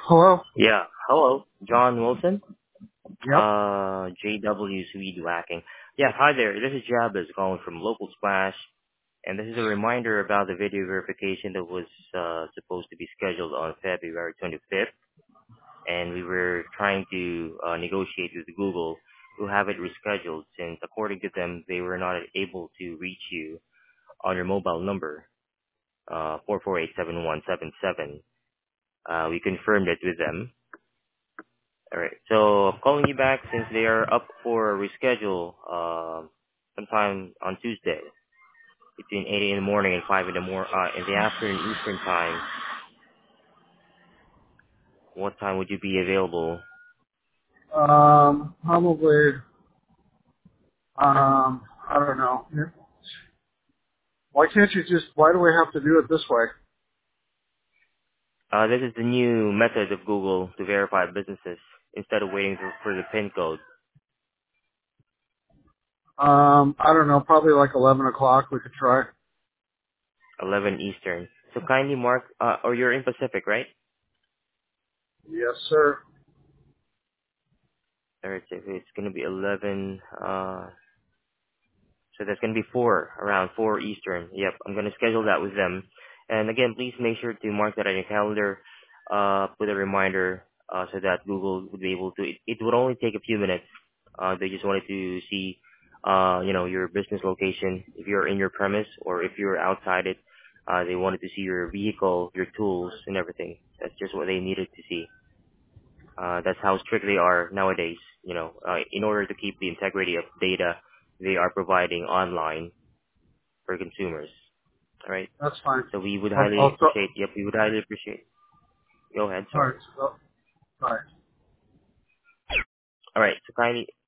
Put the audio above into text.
Hello? Yeah. Hello, John Wilson. Yep. JW Swede Whacking. Yeah, hi there. This is Jabez calling from Local Splash, and this is a reminder about the video verification that was supposed to be scheduled on February 25th, and we were trying to negotiate with Google to have it rescheduled since, according to them, they were not able to reach you on your mobile number, 448-7177. We confirmed it with them. All right. So I'm calling you back since they are up for a reschedule sometime on Tuesday between 8 in the morning and 5 in the afternoon Eastern time. What time would you be available? Probably, I don't know. Why do we have to do it this way? This is the new method of Google to verify businesses instead of waiting for the PIN code, I don't know, probably like 11 o'clock we could try. 11 Eastern. So kindly mark, or you're in Pacific, right? Yes, sir. All right, so it's going to be 11, so that's going to be 4, around 4 Eastern. Yep, I'm going to schedule that with them. And again, please make sure to mark that on your calendar, put a reminder, so that Google would be able to, it would only take a few minutes. They just wanted to see, your business location, if you're in your premise or if you're outside it. They wanted to see your vehicle, your tools, and everything. That's just what they needed to see. That's how strict they are nowadays. In order to keep the integrity of data they are providing online for consumers. All right. That's fine. So we would highly I'll appreciate. Yep, we would highly appreciate. Go ahead. all Sorry. right. So, all right. All right. So kindly